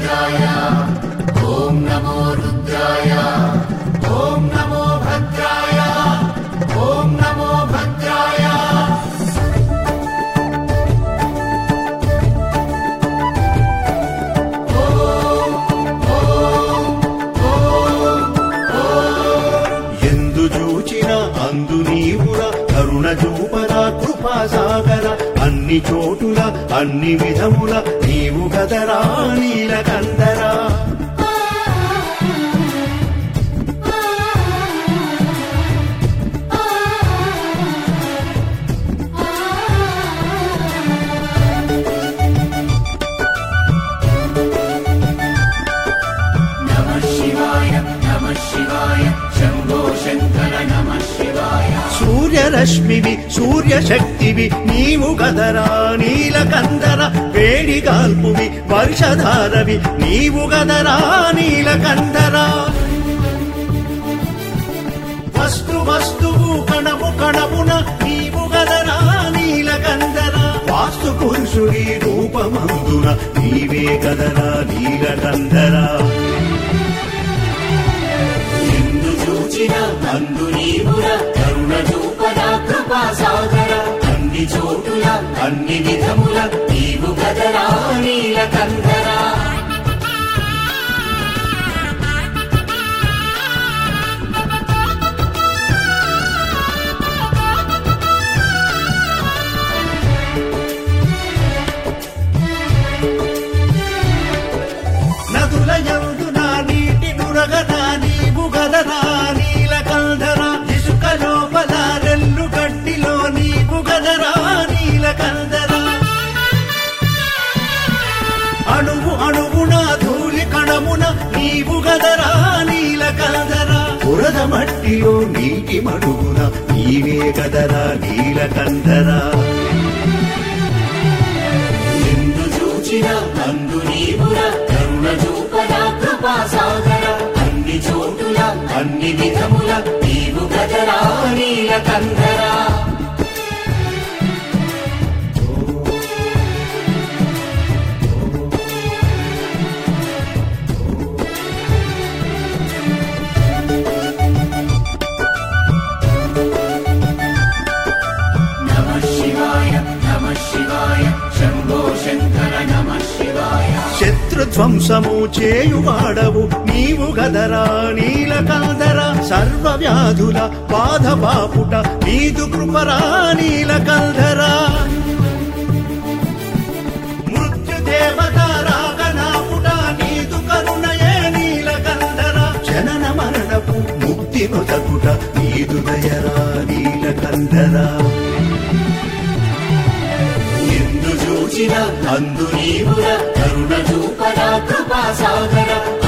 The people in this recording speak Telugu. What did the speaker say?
रुद्राय ॐ नमो रुद्राय ॐ नमो भद्राय ॐ नमो भद्राय అందు నీవురా కరుణ చూపరా కృపా సాగర అన్ని చోటుల అన్ని విధముల నీవు గదరా నీలకందరా नमः शिवाय शम्भो शङ्कर नमः शिवाय సూర్యరశ్మివి సూర్యశక్తివి నీవు గదరా నీలకందర వేడిగాల్పువి వర్షధారవి నీవు గదరా నీలకందర వస్తువు కణము కణమున నీవు గదరా నీలకందర వాస్తు పురుషుడి రూపమందున నీవే గదరా నీలకందరా అందు నీవురా కరుణ చూపరా కృపా సాగర అన్ని చోటుల అన్ని విధముల నీవు గదరా నీలకందరా నదుల యందున నీటి నురగనా నీవు గదరా నీలకందర ఇసుక లోపల రెల్లు గడ్డిలో నీవు గదరా నీలకందర అణువు అణువున ధూళి కణమున నీవు గదరా నీలకందర బురద మట్టిలో నీటి మడుగున నీవే గదరా నీలకందర ఎందు చూచిన అందు నీవురా కరుణ చూపరా కృపా సాగర అన్ని చోటుల అన్ని విధముల నీవు గదరా నీలకందరా नमः शिवाय शम्भो शङ्कर नमः शिवाय శత్రుధ్వంసము చేయువాడవు నీవు గదరా నీలకందర సర్వ వ్యాధుల బాధ బాపుట నీదు కృపరా నీలకందర మృత్యుదేవత రాగనాపుట నీదు కరుణయే నీలకందర జనన మరణపు ముక్తి నొదగుట నీదు దయరా నీలకందర ఎందు చూచిన అందు నీవురా కరుణ చూపరా కృపా సాగర